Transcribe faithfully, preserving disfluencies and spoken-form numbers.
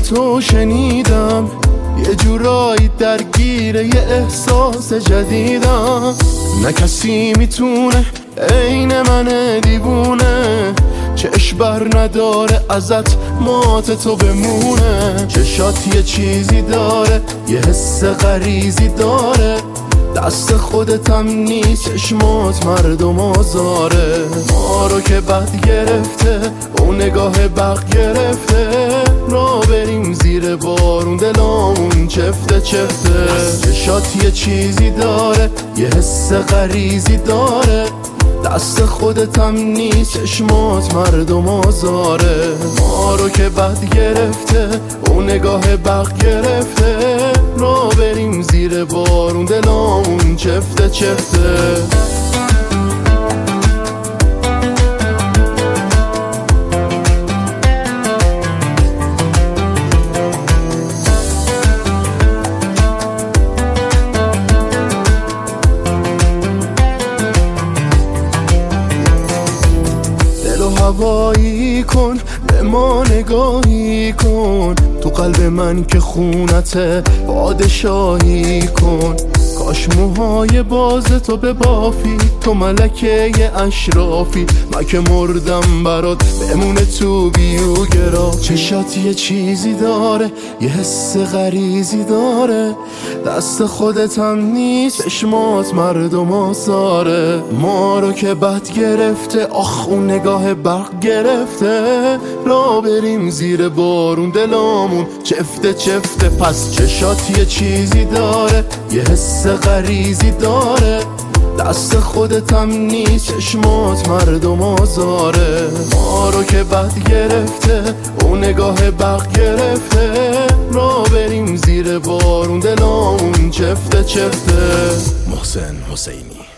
تو شنیدم، یه جورایی درگیره یه احساس جدیدم. نه کسی میتونه عین من دیوونه، چشم بر نداره ازت مات تو بمونه. چشات یه چیزی داره، یه حس غریزی داره، دست خودتم نیست، چشمات مردم آزاره. ما رو که بد گرفته، اون نگاه بق گرفته، را بریم زیر بارون دلامون چفته چفته. چشات یه چیزی داره، یه حس غریزی داره، دست خودتم نیست، چشمات مردم آزاره. ما رو که بد گرفته، اون نگاه بق گرفته، را بریم زیر بارون دلامون چفته چفته. هوایی کن، به ما نگاهی کن، تو قلب من که خونته پادشاهی کن. کاش موهای باز تو ببافی، تو ملکه اشرافی، من که مردم برات بمونه تو بیو گرا. چشات یه چیزی داره، یه حس غریزی داره، دست خودتم نیست، چشمات مردم آزاره. ما رو که بد گرفته، آخ اون نگاه برق گرفته، را بریم زیر بارون دلامون چفته چفته. پس چشات یه چیزی داره، یه حس غریزی داره، دست خودتم نیست، چشمات مردم آزاره. ما رو که بد گرفته، اون نگاه بق گرفته، را بریم زیر بارون دلامون چفته چفته. محسن حسینی.